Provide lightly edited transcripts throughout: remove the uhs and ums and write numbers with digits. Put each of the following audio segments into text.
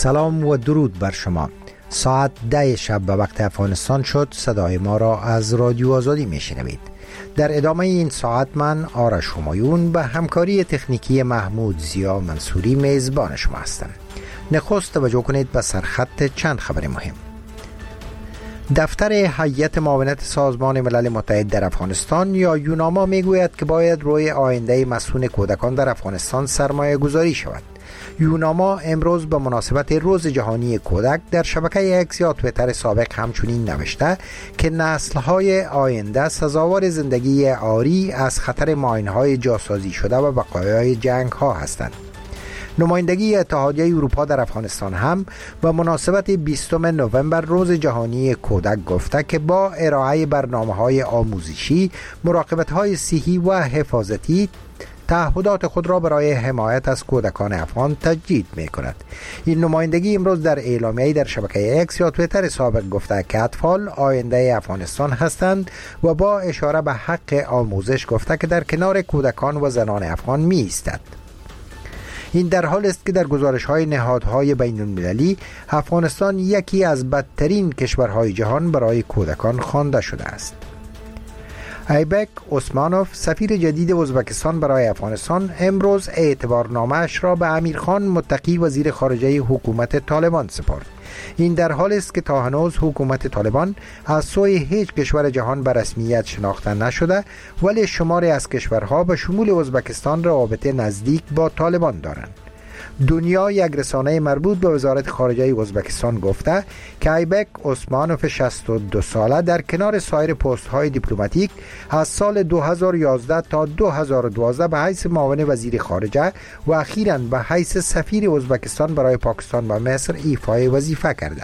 سلام و درود بر شما. ساعت 10 شب به وقت افغانستان شد. صدای ما را از رادیو آزادی میشنوید. در ادامه این ساعت من آرش همایون به همکاری تکنیکی محمود زیا منصوری میزبان شما هستم. نخست توجه کنید به سرخط چند خبر مهم. دفتر هیئت معاونت سازمان ملل متحد در افغانستان یا یوناما میگوید که باید روی آینده مسئول کودکان در افغانستان سرمایه گذاری شود. یوناما امروز به مناسبت روز جهانی کودک در شبکه اکس یا توییتر سابق همچنین نوشته که نسل‌های آینده سزاوار زندگی عاری از خطر ماین‌های جاسازی شده و بقایای جنگ‌ها هستند. نمایندگی اتحادیه اروپا در افغانستان هم به مناسبت 20 نوامبر روز جهانی کودک گفته که با ارائه برنامه‌های آموزشی، مراقبت‌های صحی و حفاظتی تعهدات خود را برای حمایت از کودکان افغان تجدید می‌کند. این نمایندگی امروز در اعلامیه‌ای در شبکه اکس یا توییتر سابق گفته که اطفال آینده افغانستان هستند و با اشاره به حق آموزش گفته که در کنار کودکان و زنان افغان می‌ایستد. این در حال است که در گزارش‌های نهادهای بین‌المللی افغانستان یکی از بدترین کشورهای جهان برای کودکان خوانده شده است. ایبک اسمانوف سفیر جدید ازبکستان برای افغانستان امروز اعتبارنامه‌اش را به امیرخان متقی وزیر خارجه حکومت طالبان سپرد. این در حال است که تا هنوز حکومت طالبان از سوی هیچ کشور جهان به رسمیت شناخته نشده، ولی شماری از کشورها به شمول ازبکستان رابطه نزدیک با طالبان دارند. دنیا یک رسانه مربوط به وزارت خارجه ازبکستان گفته که ایبک اسمانوف 62 ساله در کنار سایر پست های دیپلماتیک از سال 2011 تا 2012 به حیث معاون وزیر خارجه و اخیراً به حیث سفیر ازبکستان برای پاکستان و مصر ایفای وظیفه کرده.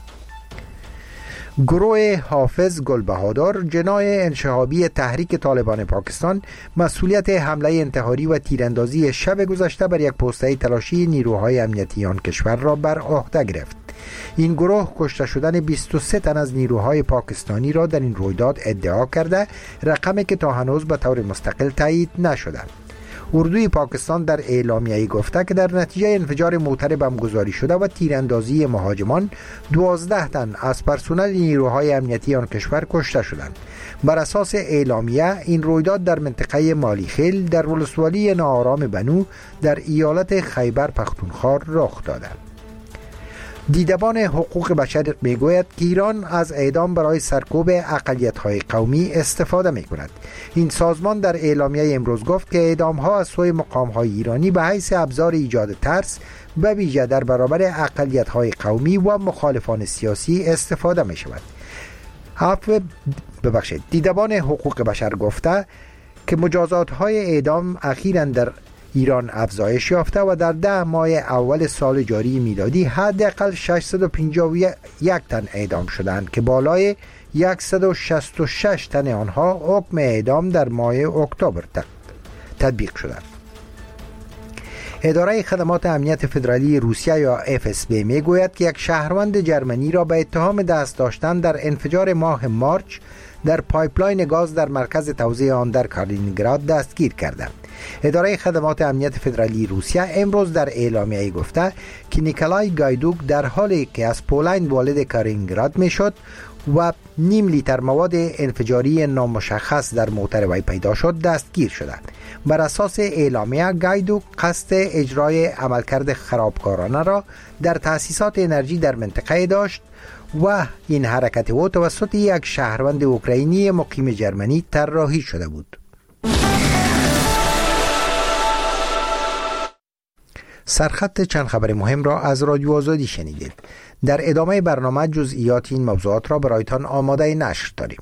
گروه حافظ گلبهادر جناح انشهابی تحریک طالبان پاکستان مسئولیت حمله انتحاری و تیراندازی شب گذشته بر یک پوسته تلاشی نیروهای امنیتی آن کشور را بر عهده گرفت. این گروه کشته شدن 23 تن از نیروهای پاکستانی را در این رویداد ادعا کرده، رقمی که تا هنوز به طور مستقل تایید نشده. اردوی پاکستان در اعلامیه‌ای گفته که در نتیجه انفجار موتر بمبگذاری شده و تیراندازی مهاجمان 12 تن از پرسنل نیروهای امنیتی آن کشور کشته شدند. بر اساس اعلامیه این رویداد در منطقه مالیخیل در ولسوالی ناآرام بنو در ایالت خیبر پختونخوا رخ داده. دیدبان حقوق بشر میگوید که ایران از اعدام برای سرکوب اقلیت‌های قومی استفاده می‌کند. این سازمان در اعلامیه امروز گفت که اعدام‌ها از سوی مقام‌های ایرانی به حیث ابزار ایجاد ترس به ویژه در برابر اقلیت‌های قومی و مخالفان سیاسی استفاده می‌شود. دیدبان حقوق بشر گفته که مجازات‌های اعدام اخیراً در ایران افزایش یافته و در 10 ماه اول سال جاری میلادی حداقل 651 تن اعدام شدند که بالای 166 تن آنها حکم اعدام در ماه اکتبر تطبیق شدند. اداره خدمات امنیت فدرالی روسیه یا FSB میگوید که یک شهروند جرمنی را به اتهام دست داشتن در انفجار ماه مارچ در پایپلاین گاز در مرکز توزیع آن در کالینینگراد دستگیر کرده. اداره خدمات امنیت فدرالی روسیه امروز در اعلامیه‌ای گفته که نیکلای گایدوک در حالی که از پولند وارد کالینینگراد میشد و نیم لیتر مواد انفجاری نامشخص در موتر وی پیدا شد دستگیر شده. بر اساس اعلامیه گایدوک قصد اجرای عملکرد خرابکارانه را در تأسیسات انرژی در منطقه داشت و این حرکت او توسط یک شهروند اوکراینی مقیم جرمنی طراحی شده بود. سرخط چند خبر مهم را از رادیو آزادی شنیدید. در ادامه برنامه جزئیات این موضوعات را برایتان آماده نشر داریم.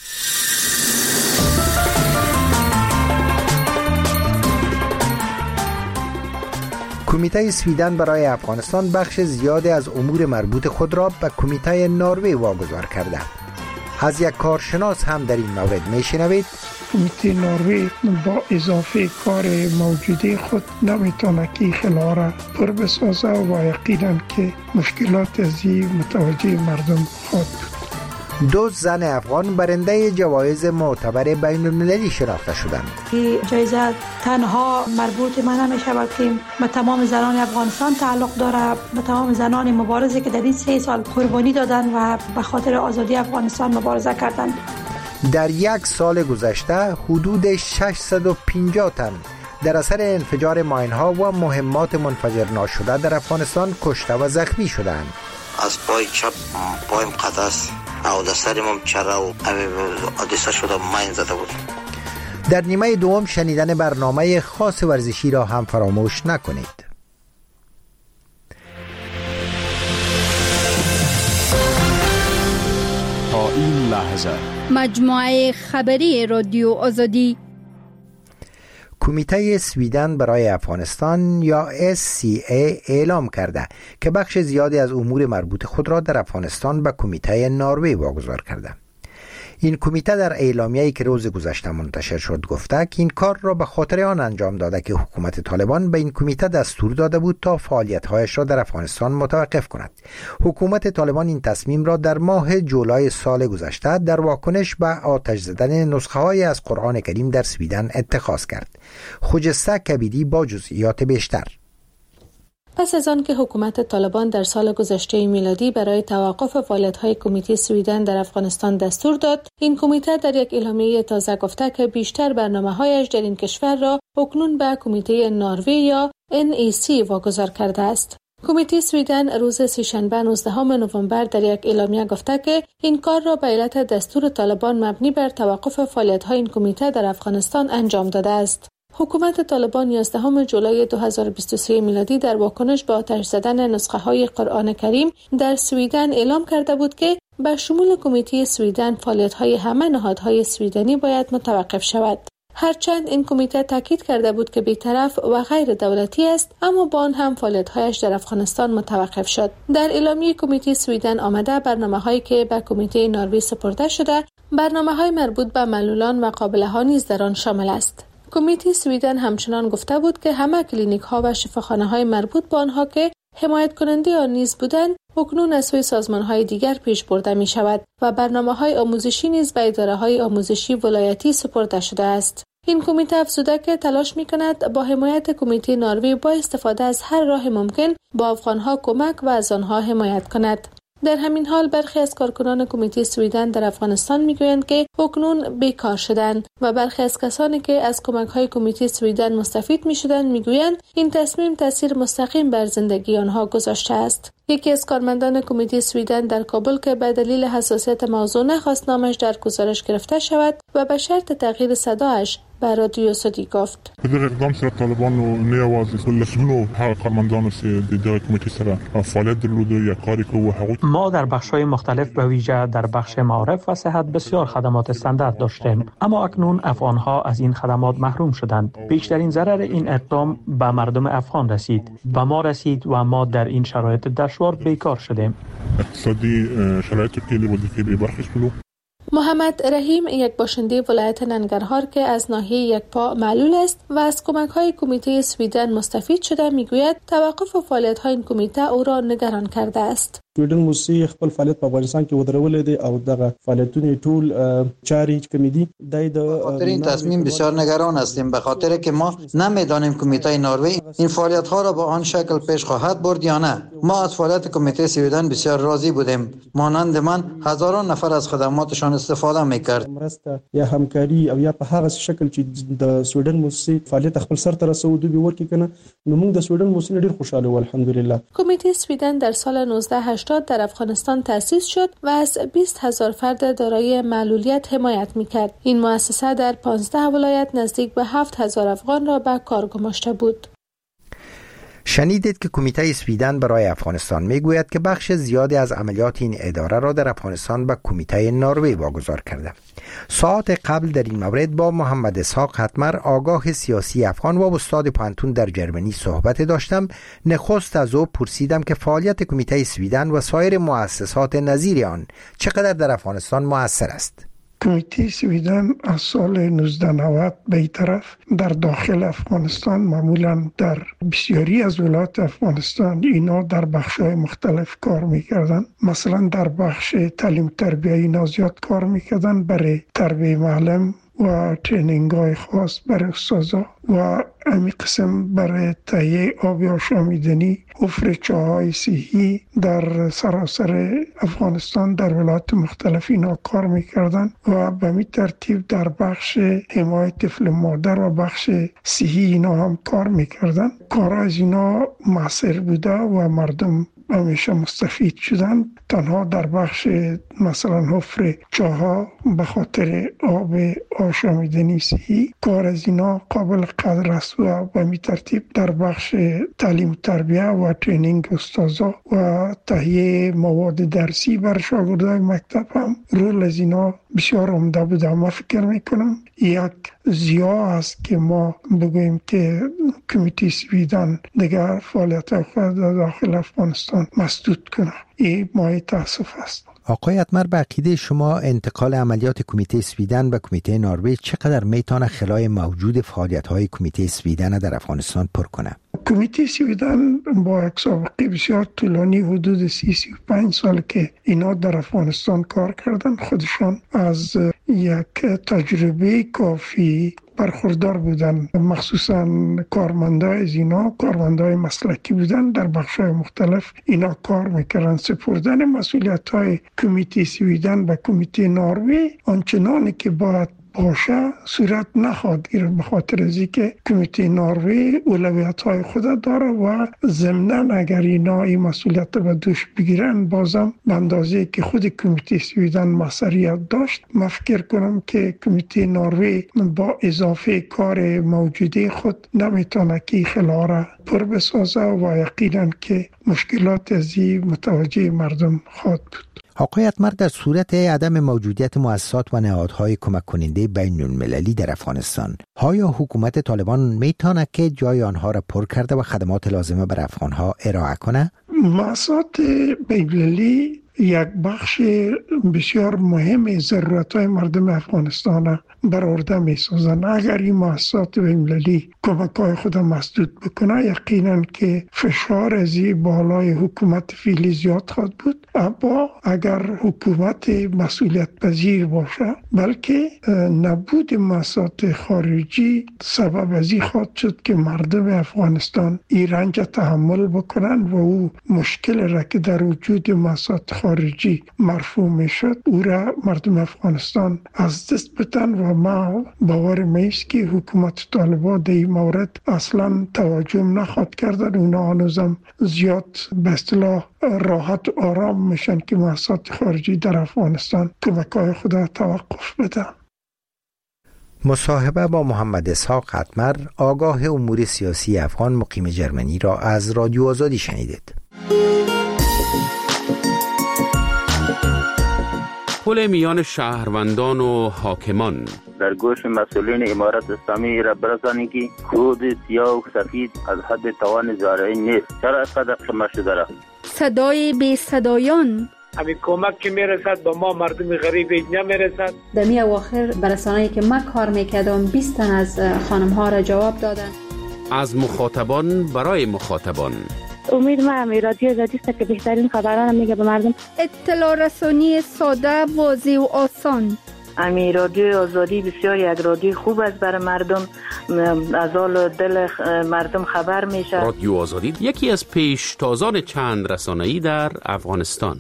کمیته سویدن برای افغانستان بخش زیادی از امور مربوط خود را به کمیته نروژ واگذار کرده. از یک کارشناس هم در این مورد میشنوید. کمیته نروژ با اضافه کار موجودی خود نمیتونه که خلا را پر بسازه و یقینا که مشکلات از این متوجه مردم خواهد بود. دو زن افغان برنده جوایز معتبر بین المللی شناخته شدند. این جایزه تنها مربوط من نمیشه بلکه به تمام زنان افغانستان تعلق داره، به تمام زنان مبارزه که در این 3 سال قربانی دادن و به خاطر آزادی افغانستان مبارزه کردند. در 1 سال گذشته حدود 650 تن در اثر انفجار ماین‌ها و مهمات منفجر ناشده در افغانستان کشته و زخمی شدند. از پای چپ پایم قطع است او در سرم چرا و حادثه شده ماین زده بود. در نیمه دوم شنیدن برنامه خاص ورزشی را هم فراموش نکنید. تا این لحظه مجموعه خبری رادیو آزادی. کمیته سویدن برای افغانستان یا SCA اعلام کرده که بخش زیادی از امور مربوط خود را در افغانستان به کمیته نروژ واگذار کرده. این کمیته در اعلامیه‌ای که روز گذشته منتشر شد گفته که این کار را به خاطر آن انجام داده که حکومت طالبان به این کمیته دستور داده بود تا فعالیت‌هایش را در افغانستان متوقف کند. حکومت طالبان این تصمیم را در ماه جولای سال گذشته در واکنش به آتش زدن نسخه‌های از قرآن کریم در سویدن اتخاذ کرد. خجسته کبیری با جزئیات بیشتر. پس از آن که حکومت طالبان در سال گذشته میلادی برای توقف فعالیت‌های کمیته سویدن در افغانستان دستور داد، این کمیته در یک اعلامیه تازه گفته که بیشتر برنامه‌هایش در این کشور را اکنون به کمیته نروژ یا NEC واگذار کرده است. کمیته سویدن روز سه‌شنبه 19 نوامبر در یک اعلامیه گفته که این کار را به علت دستور طالبان مبنی بر توقف فعالیت‌های این کمیته در افغانستان انجام داده است. حکومت طالبان 11 جولای 2023 میلادی در واکنش به آتش زدن نسخه‌های قرآن کریم در سویدن اعلام کرده بود که به شمول کمیته سویدن فعالیت‌های همه نهادهای سویدنی باید متوقف شود. هرچند این کمیته تاکید کرده بود که بی‌طرف و غیر دولتی است، اما با آن هم فعالیت‌هایش در افغانستان متوقف شد. در اعلامیه کمیته سویدن آمده برنامه‌هایی که به کمیته نروژ سپرده شده، برنامه‌های مربوط به معلولان و قابله‌ها نیز در آن شامل است. کمیته سویدن همچنان گفته بود که همه کلینیک‌ها و شفاخانه‌های مربوط به آنها که حمایت کننده آن نیز بودند، اکنون از سوی سازمان‌های دیگر پیش برده می‌شود و برنامه‌های آموزشی نیز به اداره‌های آموزشی ولایتی سپرده شده است. این کمیته افزوده که تلاش می‌کند با حمایت کمیته نروژ با استفاده از هر راه ممکن با افغان‌ها کمک و از آنها حمایت کند. در همین حال برخی از کارکنان کمیته سویدن در افغانستان میگویند که اکنون بیکار شدند و برخی از کسانی که از کمک‌های کمیته سویدن مستفید می‌شدند میگویند این تصمیم تاثیر مستقیم بر زندگی آنها گذاشته است. یکی از کارمندان کمیته سویدن در کابل که به دلیل حساسیت موضوع نخواست نامش در گزارش گرفته شود و به شرط تغییر صدایش به رادیو آزادی گفت. در اقدام سره طالبانو نه یوازې لسګونو هغه کارمندانو چې د کمیټې سره فعالیت درلوده یا کاری کوو هغوی ما در بخش‌های مختلف به ویژه در بخش معارف و صحت بسیار خدمات استاندارد داشتیم، اما اکنون افغان‌ها از این خدمات محروم شدند. بیشترین ضرر این اقدام به مردم افغان رسید، به ما رسید و ما در این شرایط دشوار بیکار شدیم. اقتصادی شرایط کې له وظیفې به برخه شولو. محمد رحیم یک باشنده ولایت ننگرهار که از ناحیه یکپا معلول است و از کمک‌های کمیته سویدن مستفید شده میگوید توقف فعالیت‌های این کمیته او را نگران کرده است. سویډن موسسې خپل فعالیت په افغانستان کې ودرولې دي او دغه فعالیتونه ټول چاري کمی دي. خاطر این تصمیم بسیار نگران هستیم به خاطر که ما نمیدانیم کمیته نروژ این فعالیت‌ها را با آن شکل پیش خواهد برد یا نه. ما از فعالیت کمیته سویدن بسیار راضی بودیم. مانند من هزاران نفر از خدماتشان استفاده می‌کرد. مرسته یا همکاری او یا په هغه شکل چې د سویډن موسسې فعالیت خپل سر ته رسوي دوی ورکی کنه نو موږ د سویډن موسسې ډیر خوشاله و الحمدلله. کمیته سویدن در سال 1980 در افغانستان تأسیس شد و از 20,000 فرد دارای معلولیت حمایت می‌کرد. این مؤسسه در 15 ولایت نزدیک به 7,000 افغان را به کار گماشته بود. شنیدید که کمیته سویدن برای افغانستان میگوید که بخش زیادی از عملیات این اداره را در افغانستان به کمیته نروژ واگذار کرده. ساعت قبل در این مورد با محمد اسحاق حتمر آگاه سیاسی افغان و استاد پانتون در جرمنی صحبت داشتم. نخست از او پرسیدم که فعالیت کمیته سویدن و سایر مؤسسات نظیر آن چقدر در افغانستان مؤثر است. کمیته سویدن از سال 1990 به این طرف در داخل افغانستان، معمولا در بسیاری از ولایات افغانستان، اینا در بخش‌های مختلف کار میکردن. مثلا در بخش تعلیم تربیه اینا زیاد کار میکردن برای تربیه معلم و ترینینگ های خاص برای استادا و همین قسم برای تهیه آب آشامیدنی، حفر چاهای صحی در سراسر افغانستان در ولایات مختلف اینا کار میکردن و به می ترتیب در بخش حمایت طفل مادر و بخش صحی اینا هم کار میکردن. کار از اینا مؤثر بوده و مردم همیشه مستفید شدن. تنها در بخش مثلا حفر چاها به خاطر آب آشامیدنی صحی کار از اینا قابل قدر است و به می ترتیب در بخش تعلیم تربیه و ترینینگ استادا و تهیه مواد درسی بر شاگردای مکتب هم رول از اینا بسیار عمده بوده. ما فکر میکنم یک زیاد است که ما بگوییم که کمیته سویدن دیگر فعالیت خود داخل افغانستان مسدود کنه. این مایه تاسف است. آقای اتمر، به عقیده شما انتقال عملیات کمیته سویدن به کمیته نروژ چقدر میتونه خلای موجود فعالیت‌های کمیته سویدن در افغانستان پر کنه؟ کمیته سویدن با یک سابقه بسیار طولانی، حدود 35 سال که اینا در افغانستان کار کردن، خودشان از یک تجربه کافی برخوردار بودن. مخصوصا کارمندای از اینا کارمندای مسلکی بودن، در بخش‌های مختلف اینا کار میکردن. سپردن مسئولیت‌های کمیته سویدن به کمیته نروژ آنچنانی که باید باشه صورت نخواهد گرفت، به خاطر از اینکه کمیته نروژ اولویت‌های خود داره و ضمناً اگر اینا این مسئولیت به دوش بگیرن بازم به اندازه که خود کمیته سویدن مسئولیت داشت، من فکر کنم که کمیته نروژ با اضافه کار موجوده خود نمیتونه که خلا را پر بسازه و یقینا که مشکلات ازی متوجه مردم خواهد بود. آقای اتمر، در صورت عدم موجودیت مؤسسات و نهادهای کمک کننده بین المللی در افغانستان، آیا حکومت طالبان میتونه که جای آنها را پر کرده و خدمات لازمه بر افغانها ارائه کنه؟ مؤسسات بین المللی یک بخش بسیار مهم ضرورت‌های مردم افغانستان بر عهده می‌سازند. اگر این مؤسسات بین‌المللی کمک‌های خود مسدود بکنه، یقینا که فشار از بالای حکومت فعلی زیاد خواهد بود. اما اگر حکومت مسئولیت پذیر باشه، بلکه نبود مؤسسات خارجی سبب از این خواهد شد که مردم افغانستان این رنج تحمل بکنن و او مشکل را که در وجود مؤسسات خارجی مرفوع میشد او را مردم افغانستان از دست بدن و ما باور میست که حکومت طالبان در این مورد اصلا توجه نخواهد کردن. اونا هنوزم زیاد به اصطلاح راحت و آرام میشن که مؤسسات خارجی در افغانستان کمک‌های خود توقف بدن. مصاحبه با محمد اسحاق اتمر، آگاه امور سیاسی افغان مقیم جرمنی را از رادیو آزادی شنیدید. پل میان شهروندان و حاکمان در گوش مسئولین امارت اسلامی را برسانی که خود سیاه و سفید از حد توان زارعی نیست. چرا اینقدر خمه شده را؟ صدای بی صدایان، همین کمک که میرسد با ما مردم غریب نمیرسد. در می اواخر برسانه‌ای که من کار میکردم 20 تن از خانم ها را جواب دادن. از مخاطبان برای مخاطبان. امید من رادیو آزادی است که بهترین خبران میگه به مردم. اطلاع رسانی ساده، واضح و آسان. امی رادیو آزادی بسیار یک رادیو خوب است برای مردم، از حال دل مردم خبر میشه. رادیو آزادی یکی از پیشتازان چند رسانه‌ای در افغانستان.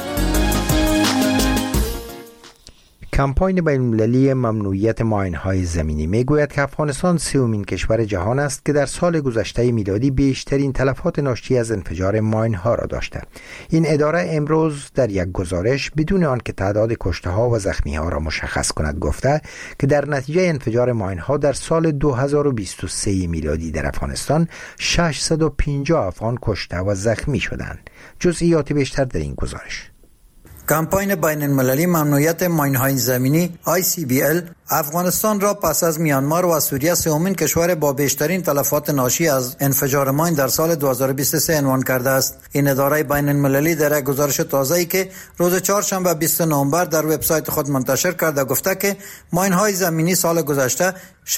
کمپاین بین‌المللی ممنوعیت ماین‌های زمینی میگوید که افغانستان سومین کشور جهان است که در سال گذشته میلادی بیشترین تلفات ناشی از انفجار ماین‌ها را داشته. این اداره امروز در یک گزارش بدون آنکه تعداد کشته‌ها و زخمی‌ها را مشخص کند گفته که در نتیجه انفجار ماین‌ها در سال 2023 میلادی در افغانستان 650 افغان کشته و زخمی شدند. جزئیات بیشتر در این گزارش. کمپاین بین المللی ممنوعیت ماین‌های زمینی ICBL افغانستان را پس از میانمار و سوریه سومین کشور با بیشترین تلفات ناشی از انفجار ماین در سال 2023 عنوان کرده است. این اداره بین المللی در گزارش تازه‌ای که روز چهارشنبه 20 نوامبر در وبسایت خود منتشر کرده گفته که ماین‌های زمینی سال گذشته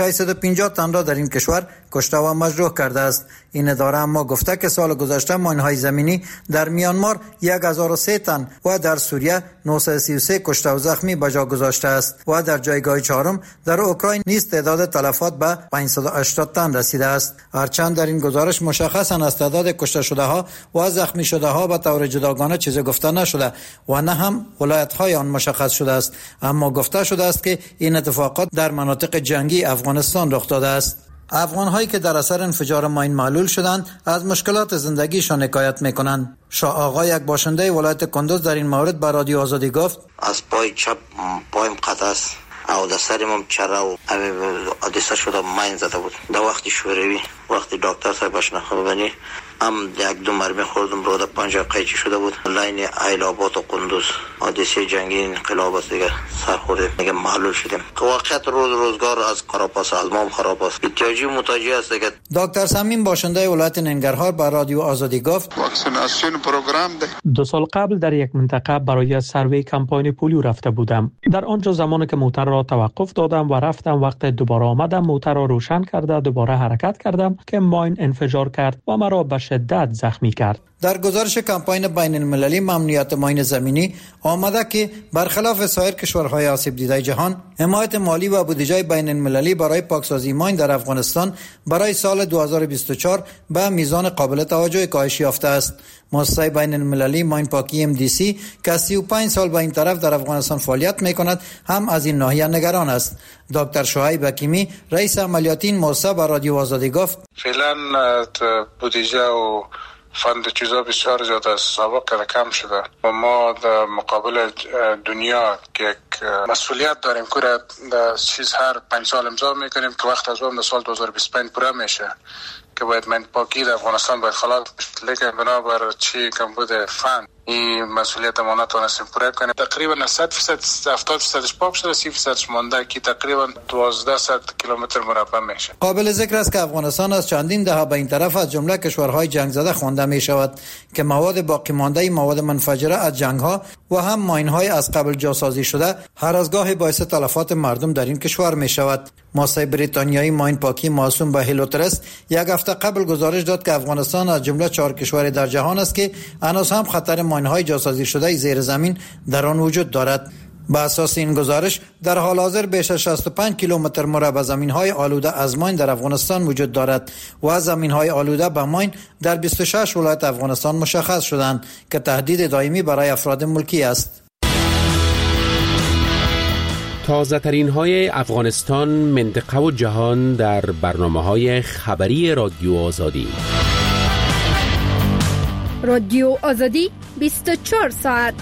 650 تن را در این کشور کشته و مجروح کرده است. این اداره اما گفته که سال گذشته ماین‌های زمینی در میانمار 1003 تن و در سوریه 933 کشته و زخمی به جا گذاشته است و در جایگاه چهارم در اوکراین نیز تعداد تلفات به 580 تن رسیده است. هرچند در این گزارش مشخصاً از تعداد کشته شده ها و زخمی شده ها به طور جداگانه چیزی گفته نشده و نه هم ولایت‌های آن مشخص شده است، اما گفته شده است که این اتفاقات در مناطق جنگی افغانستان رخ داده است. افغان‌هایی که در اثر انفجار ماین معلول شدند از مشکلات زندگیشان حکایت می‌کنند. شاه آقا، یک باشنده ولایت کندوز، در این مورد به رادیو آزادی گفت: از پای چپ پایم قطع است او در سرم چرا و حادثه شده ماین زده بود. در وقت شوروی وقتی دکتر صاحبش نخوردنی هم یک دو مرمی خوردم رو در پنجه قیچی شده بود. لاین ایلابات و کندوز حادثه جنگی انقلاب است دیگه، سر خوردیم دیگه معلول شدیم. واقعیت روزگار از خراب است، المام خراب است، احتیاجی محتاجی است دیگه. دکتر صمیم، باشنده ولایت ننگرهار، به رادیو آزادی گفت: واکسیناسیون پروگرام ده. 2 سال قبل در یک منطقه برای سروی کمپاین پولیو رفته بودم. در آنجا زمانی که موتر را توقف دادم و رفتم، وقت دوباره آمدم موتر را روشن کرده دوباره حرکت کردم که ماین انفجار کرد و مرا به شدت زخمی کرد. در گزارش کمپاین بین المللی ممنوعیت ماین زمینی آمده که برخلاف سایر کشورهای آسیب دیده جهان، حمایت مالی و بودجه بین المللی برای پاکسازی ماین در افغانستان برای سال 2024 به میزان قابل توجه کاهش یافته است. مؤسسه بین المللی ماین پاکی MDC که 35 سال به این طرف در افغانستان فعالیت می‌کند هم از این ناحیه نگران است. دکتر شعیب حکیمی، رئیس عملیاتی این مؤسسه، به رادیو آزادی گفت: فعلا بودجه و فند چیزا بسیار زیاده است، سابق کم شده و ما در مقابل دنیا که یک مسئولیت داریم که در چیز هر 5 سال امضا میکنیم که وقت از اون در سال 2025 پوره میشه که باید من پاکی در افغانستان باید خلاص بشه، لیکن بنابر چی کمبود فند این مسئولیت ما نتونستیم پوره کنیم. تقریبا 100% 70% پاک شده، 30% مونده که تقریبا 1200 کیلومتر مربع میشه. قابل ذکر است که افغانستان از چندین دهه به این طرف از جمله کشورهای جنگ زده خوانده می شود که مواد باقی مانده مواد منفجره از جنگ ها و هم ماین های از قبل جاسازی شده هر از گاهی باعث تلفات مردم در این کشور می شود. مؤسسه بریتانیایی ماین پاکی موسوم به هیلوترست یک هفته قبل گزارش داد که افغانستان از جمله 4 کشور در جهان است که هنوز هم خطر ماین‌های جاسازی شده زیر زمین در آن وجود دارد. به اساس این گزارش در حال حاضر بیش از 65 کیلومتر مربع زمین‌های آلوده از ماین در افغانستان وجود دارد و زمین‌های آلوده به ماین در 26 ولایت افغانستان مشخص شدند که تهدید دائمی برای افراد ملکی است. تازه ترین های افغانستان، منطقه و جهان در برنامه‌های خبری رادیو آزادی. رادیو آزادی 24 ساعت.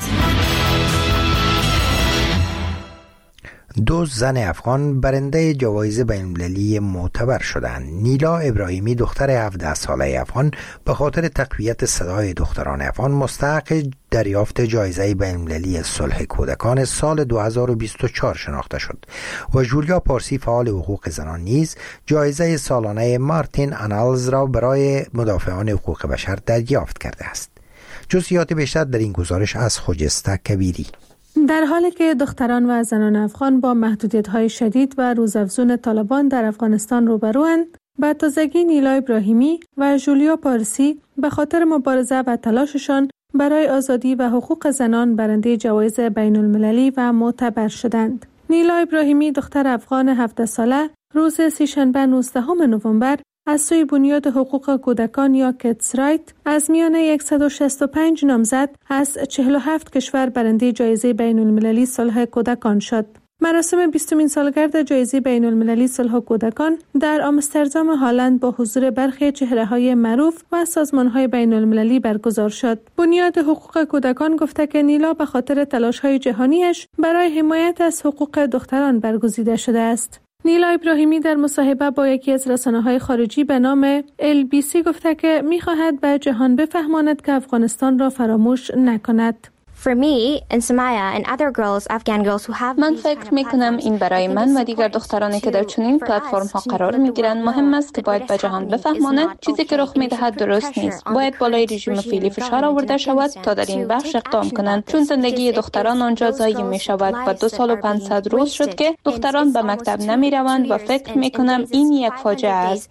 2 زن افغان برنده جوایز بین‌المللی معتبر شدند. نیلا ابراهیمی، دختر 17 ساله افغان، به خاطر تقویت صدای دختران افغان مستحق دریافت جایزه بین‌المللی صلح کودکان سال 2024 شناخته شد و جولیا پارسی، فعال حقوق زنان، نیز جایزه سالانه مارتین آنالز را برای مدافعان حقوق بشر دریافت کرده است. جزئیات بیشتر در این گزارش از خجسته کبیری. در حالی که دختران و زنان افغان با محدودیت‌های شدید و روزافزون طالبان در افغانستان روبروند، به تازگی نیلا ابراهیمی و جولیا پارسی به خاطر مبارزه و تلاششان برای آزادی و حقوق زنان برنده جوایز بین‌المللی و معتبر شدند. نیلا ابراهیمی، دختر افغان 17 ساله، روز سه‌شنبه 19 نوامبر از سوی بنیاد حقوق کودکان یا کیدز رایت از میان 165 نامزد از 47 کشور برنده جایزه بین‌المللی صلح کودکان شد. مراسم 20مین سالگرد جایزه بین‌المللی صلح کودکان در آمستردام هلند با حضور برخی چهره‌های معروف و سازمان‌های بین‌المللی برگزار شد. بنیاد حقوق کودکان گفته که نیلا به خاطر تلاش‌های جهانیش برای حمایت از حقوق دختران برگزیده شده است. نیلا ابراهیمی در مصاحبه با یکی از رسانه‌های خارجی به نام LBC گفته که می‌خواهد به جهان بفهماند که افغانستان را فراموش نکند. من فکر می کنم این برای من و دیگر دخترانی که در چنین پلتفرم ها قرار می گیرند مهم است که باید به جهان بفهمانند چیزی که رخ می دهد درست نیست. باید بالای رژیم فعلی فشار آورده شود تا در این بخش اقدام کنند، چون زندگی دختران آنجا ضایع می شود و 2 سال و 500 روز شد که دختران به مکتب نمی روند و فکر می کنم این یک فاجعه است.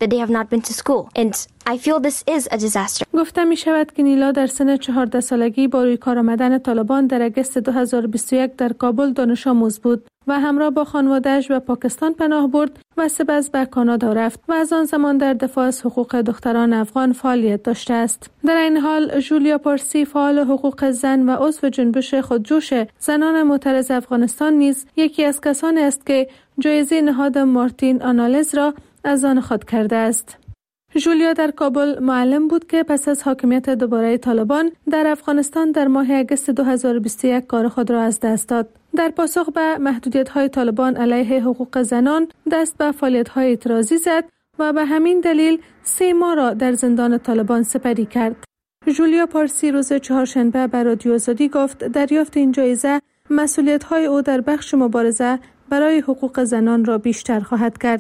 گفته می شود که نیلا در سن 14 سالگی با روی کار آمدن طالبان در اگست 2021 در کابل دانش آموز بود و همراه با خانواده‌اش به پاکستان پناه برد و سپس به کانادا رفت و از آن زمان در دفاع از حقوق دختران افغان فعالیت داشته است. در این حال جولیا پارسی، فعال حقوق زن و عضو جنبش خودجوش زنان معترض افغانستان نیز یکی از کسانی است که جایزه نهاد مارتین آنالز را از آن خود کرده است. جولیا در کابل معلم بود که پس از حاکمیت دوباره طالبان در افغانستان در ماه اگست 2021 کار خود را از دست داد. در پاسخ به محدودیت‌های طالبان علیه حقوق زنان دست به فعالیت‌های اعتراضی زد و به همین دلیل 3 ماه را در زندان طالبان سپری کرد. جولیا پارسی روز چهارشنبه به رادیو آزادی گفت دریافت این جایزه مسئولیت‌های او در بخش مبارزه برای حقوق زنان را بیشتر خواهد کرد.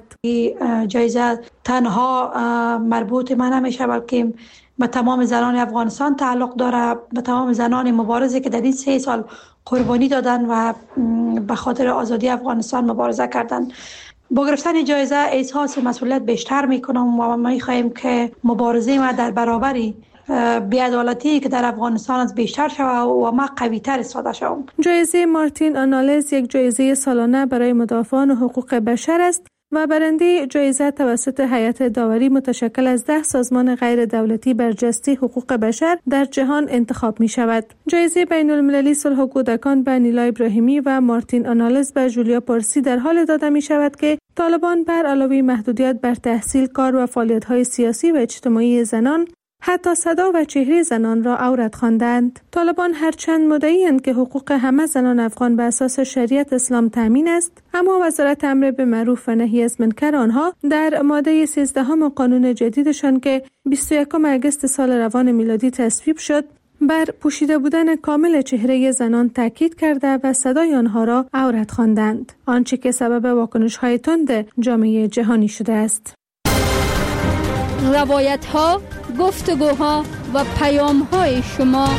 جایزه تنها مربوط من نمیشه بلکه به تمام زنان افغانستان تعلق داره، به تمام زنان مبارزه که در این 3 سال قربانی دادن و به خاطر آزادی افغانستان مبارزه کردن. با گرفتن جایزه احساس مسئولیت بیشتر میکنم و ما میخواهیم که مبارزه ما در برابری بی‌عدالتی که در افغانستان از بیشتر شود و ما قوی‌تر استفاده شوم. جایزه مارتین آنالز یک جایزه سالانه برای مدافعان حقوق بشر است و برنده جایزه توسط هیئت داوری متشکل از 10 سازمان غیر دولتی برجسته حقوق بشر در جهان انتخاب می شود. جایزه بین المللی صلح کودکان به نیلا ابراهیمی و مارتین آنالز به جولیا پارسی در حال داده می شود که طالبان بر علاوه محدودیت بر تحصیل، کار و فعالیت‌های سیاسی و اجتماعی زنان حتی صدا و چهره زنان را عورت خواندند. طالبان هرچند مدعی‌اند که حقوق همه زنان افغان به اساس شریعت اسلام تامین است، اما وزارت امر به معروف و نهی از منکر آنها در ماده 13 قانون جدیدشان که 21 اگست سال روان میلادی تصویب شد، بر پوشیده بودن کامل چهره زنان تاکید کرده و صدای آنها را عورت خواندند، آنچه که سبب واکنش‌های تند جامعه جهانی شده است. روایت‌ها، گفتگوها و پیام‌های شما.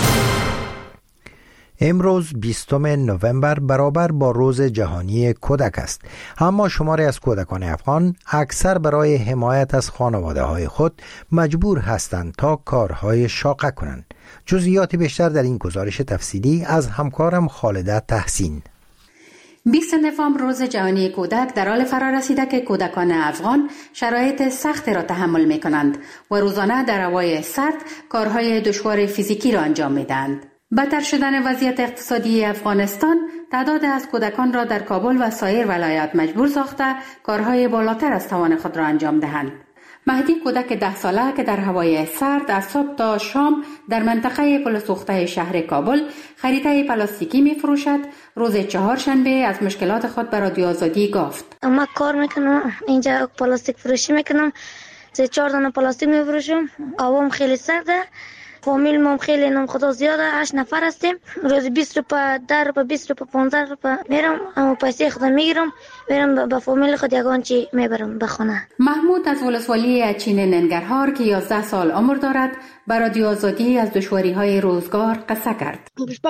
امروز 20 نوامبر برابر با روز جهانی کودک است، اما شماری از کودکان افغان اکثر برای حمایت از خانواده‌های خود مجبور هستند تا کارهای شاقه کنند. جزئیات بیشتر در این گزارش تفصیلی از همکارم خالده تحسین. 20 نوامبر روز جهانی کودک در حال فرا رسیده که کودکان افغان شرایط سخت را تحمل می کنند و روزانه در هوای سرد کارهای دشوار فیزیکی را انجام می دهند. بدتر شدن وضعیت اقتصادی افغانستان تعداد از کودکان را در کابل و سایر ولایات مجبور ساخته کارهای بالاتر از توان خود را انجام دهند. مهدی کودک 10 ساله که در هوای سرد از صبح تا شام در منطقه پل سوخته شهر کابل خریطه پلاستیکی می فروشد، روز چهارشنبه از مشکلات خود به رادیو آزادی گفت. ما کار میکنم اینجا پلاستیک فروشی میکنم، 3-4 دانه پلاستیک میفروشم. هوام خیلی سرده، فامیل ما خیلی نام خدا زیاده، 8 نفر هستیم. روز 20 روپیه، 10 روپیه، 20 روپیه، 15 روپیه میرم، اما پیسه خودم میگیرم، میرم به فامیل خود یگان چی میبرم به خانه. محمود از ولسوالی اچین ننگرهار که 11 سال عمر دارد به رادیو آزادی از دشواری‌های روزگار قصه کرد.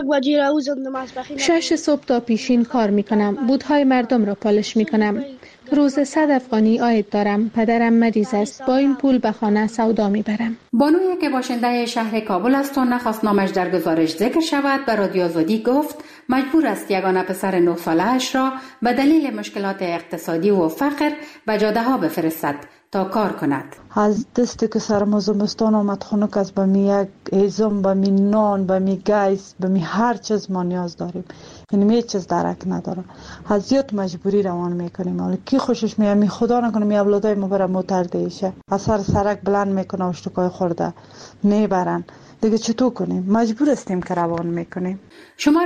6 صبح تا پیشین کار میکنم، بودهای مردم را پالش میکنم. روز 100 افغانی عاید دارم. پدرم مریض است، با این پول به خانه سودا میبرم. بانوی که باشنده شهر کابل است و نخواست نامش در گزارش ذکر شود به رادیو آزادی گفت مجبور است یگانه پسر 9 ساله‌اش را به دلیل مشکلات اقتصادی و فقر به جاده ها بفرستد تا کار کند. از دستی که سرما زمستان آمد خنک است، به می یک ایزم، به می نان، به می گیس، به می هر چیز ما نیاز داریم. یعنی هیچ چیز درک نداره. از زیاد مجبوری روان میکنیم. ولی کی خوشش میاد می خدا نکنه می اولادای ما برای موتر دیشه از سر سرک بلند میکنه و اشتکای خورده میبرن. دیگه چطور کنیم؟ مجبور هستیم که روان میکنیم. شماری از کودکان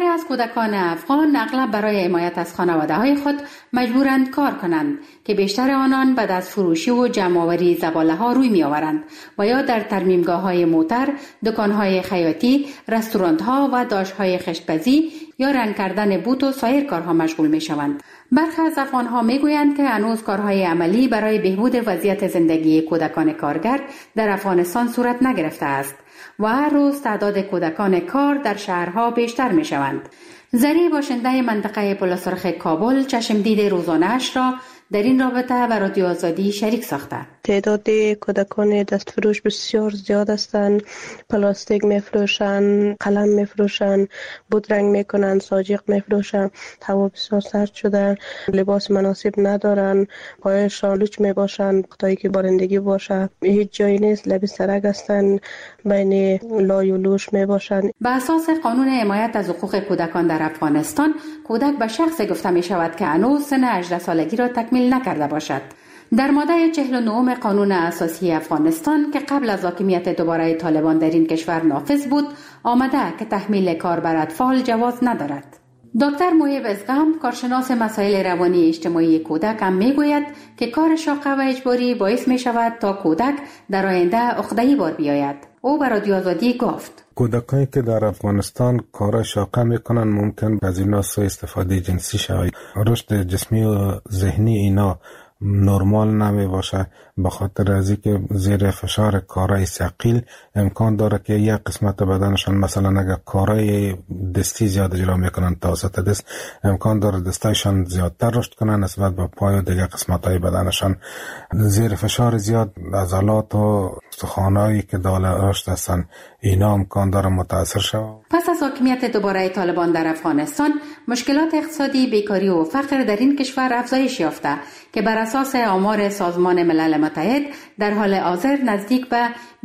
کودکان افغان اغلب برای حمایت از خانواده‌های خود مجبورند کار کنند که بیشتر آنان به دستفروشی و جمع‌آوری زباله‌ها روی می‌آورند و یا در ترمیمگاه‌های موتر، دکان‌های خیاطی، رستوران‌ها و داشت‌های خشت‌پزی یا رنگ کردن بوت و سایر کارها مشغول می‌شوند. برخی از افغان‌ها می‌گویند که هنوز کارهای عملی برای بهبود وضعیت زندگی کودکان کارگر در افغانستان صورت نگرفته است و هر روز تعداد کودکان کار در شهرها بیشتر می‌شوند. زری باشنده منطقه پلاسرخ کابل چشمدید روزانه‌اش را در این رابطه به رادیو آزادی شریک ساخته. تعداد کودکان دستفروش بسیار زیاد هستند. پلاستیک میفروشند، قلم میفروشند، بودرنگ میکنند، ساجق میفروشند. هوا بسیار سرد شده، لباس مناسب ندارند، پایشان لوچ میباشند، وقتی که بارندگی باشه هیچ جایی نیست، لب سرک هستند، بین لای و لوش میباشند. به اساس قانون حمایت از حقوق کودکان در افغانستان، کودک به شخص گفته می شود که هنوز سن 18 سالگی را تکمیل نکرده باشد. در ماده 49 قانون اساسی افغانستان که قبل از حاکمیت دوباره طالبان در این کشور نافذ بود، آمده که تحمیل کار بر اطفال جواز ندارد. دکتر محیب ازغم، کارشناس مسائل روانی اجتماعی کودک، هم میگوید که کار شاقه و اجباری باعث می شود تا کودک در آینده عقده‌ای بار بیاید. او به رادیو آزادی گفت: کودکانی که در افغانستان کار شاقه میکنن ممکن از اینا سوء استفاده جنسی شود. رشد جسمی و ذهنی اینا نرمال نمی باشه، به خاطر از اینکه زیر فشار کارهای ثقیل امکان داره که یک قسمت بدنشان، مثلا اگر کارهای دستی زیاد اجرا میکنن توسط دست، امکان داره دستایشان زیادتر رشد کنن نسبت به پای و دیگر قسمت‌های بدنشان. زیر فشار زیاد عضلات و استخوان‌هایی که دال رشد هستن اینا امکان داره متاثر شود. پس از حاکمیت دوباره طالبان در افغانستان، مشکلات اقتصادی، بیکاری و فقر در این کشور افزایش یافته که بر اساس آمار سازمان ملل متحد در حال حاضر نزدیک به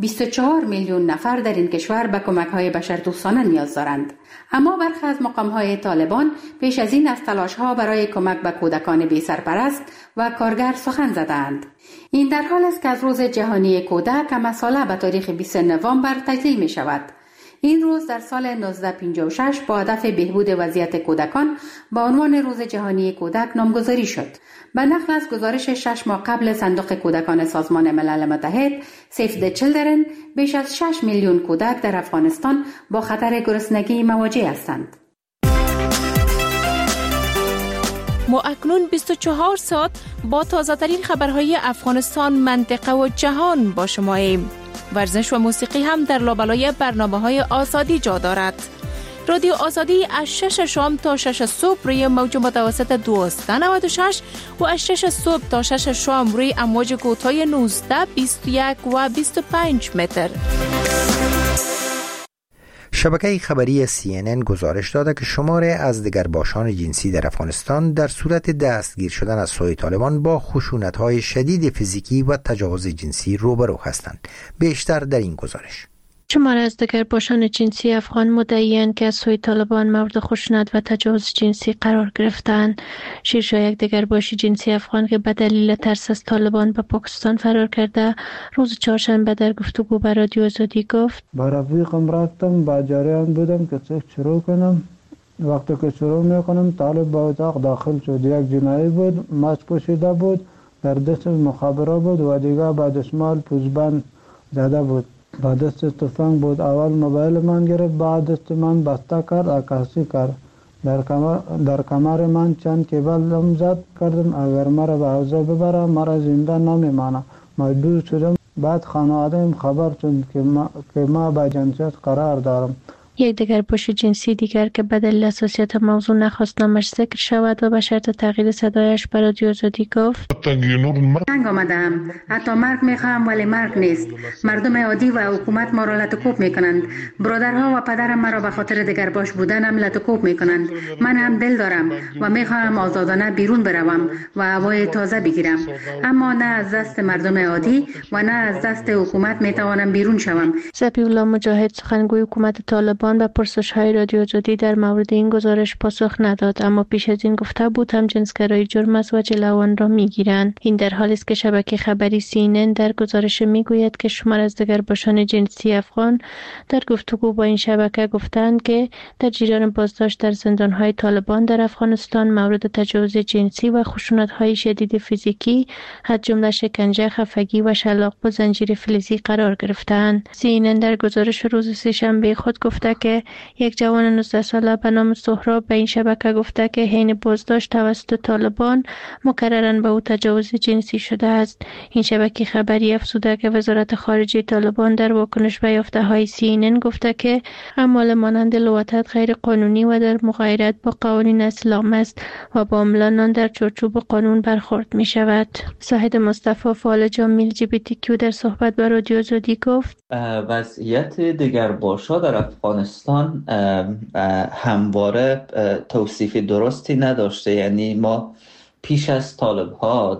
24 میلیون نفر در این کشور به کمک‌های بشردوستانه نیاز دارند. اما برخی از مقام‌های طالبان پیش از این از تلاش‌ها برای کمک به کودکان بی‌سرپرست و کارگر سخن زدند. این در حال است که از روز جهانی کودک مساله به تاریخ 20 نوامبر تجلیل می شود. این روز در سال 1956 با هدف بهبود وضعیت کودکان با عنوان روز جهانی کودک نامگذاری شد. به نقل از گزارش 6 ماه قبل صندوق کودکان سازمان ملل متحد Save the Children، بیش از 6 میلیون کودک در افغانستان با خطر گرسنگی مواجه هستند. ما اکنون 24 ساعت با تازه‌ترین خبرهای افغانستان، منطقه و جهان با شماییم. ورزش و موسیقی هم در لابلای برنامه‌های آزادی جا دارد. رادیو آزادی از 6 شام تا 6 صبح روی موج متوسط 1296 و از 6 صبح تا 6 شام روی امواج کوتاه 19، 21 و 25 متر. شبکه خبری CNN گزارش داده که شماری از دگرباشان جنسی در افغانستان در صورت دستگیر شدن از سوی طالبان با خشونت‌های شدید فیزیکی و تجاوز جنسی روبرو هستند. بیشتر در این گزارش. شماری از دگرباشان جنسی افغان مدعی‌اند که از سوی طالبان مورد خشونت و تجاوز جنسی قرار گرفتند. شیرشاه، یک دگرباش جنسی افغان که به دلیل ترس از طالبان به پاکستان فرار کرده، روز چهارشنبه در گفتگو با رادیو آزادی گفت: با رفیقم رفتم، با جریان بودم که چه شروع کنم. وقتی که شروع میکنم طالب به اتاق داخل شد. یک جنایی بود، ماسک پوشیده بود، در دست مخابره بود و دیگه با دستمال پوزبند زده بود. با دست تفنگ بود. اول موبایل من گرفت، بعد دست من بسته کرد، عکاسی کرد. در کمر من چند کیبل زد کردم اگر مرا به حوزه ببره مرا زنده نمیمانه. مجبور شدم. بعد خانواده‌ام خبر شد که ما با جنسیت قرار دارم. یک دگرباش جنسی دیگر که به دلیل حساسیت موضوع نخواست نامش ذکر شود و به شرط تغییر صدایش به رادیو آزادی گفت: تنگ آمدم، حتی مرگ میخواهم ولی مرگ نیست. مردم عادی و حکومت ما را لطکوب میکنند. برادرها و پدرم مرا به خاطر دگرباش بودنم لطکوب میکنند. من هم دل دارم و میخواهم آزادانه بیرون بروم و هوای تازه بگیرم، اما نه از دست مردم عادی و نه از دست حکومت میتوانم بیرون شوم. ذبیح الله مجاهد، سخنگوی حکومت طالبان، طالبان به پرسش‌های رادیو آزادی در مورد این گزارش پاسخ نداد، اما پیش از این گفته بود همجنسگرایی جرم است و جلو آن را می‌گیرند. این در حالی است که شبکه خبری CNN در گزارش می‌گوید که شمار از دگرباشان جنسی افغان در گفتگو با این شبکه گفتند که در جریان بازداشت در زندان‌های طالبان در افغانستان مورد تجاوز جنسی و خشونت‌های شدید فیزیکی از جمله شکنجه، خفگی و شلاق با زنجیر فلزی قرار گرفتند. CNN در گزارش روز سه‌شنبه خود گفته که یک جوان 19 ساله به نام سهراب به این شبکه گفته که حین بازداشت توسط طالبان مکرراً به او تجاوز جنسی شده است. این شبکه خبری افزوده که وزارت خارجه طالبان در واکنش به یافته‌های CNN گفته که اعمال مانند لواطت غیر قانونی و در مغایرت با قوانین اسلام است و با عملاً آن در چارچوب قانون برخورد می شود. ساحد مصطفی فعال جامعه LGBTQ در صحبت با رادیو آزادی گفت وضعیت دگرباشا در افغانستان همواره توصیف درستی نداشته. یعنی ما پیش از طالب‌ها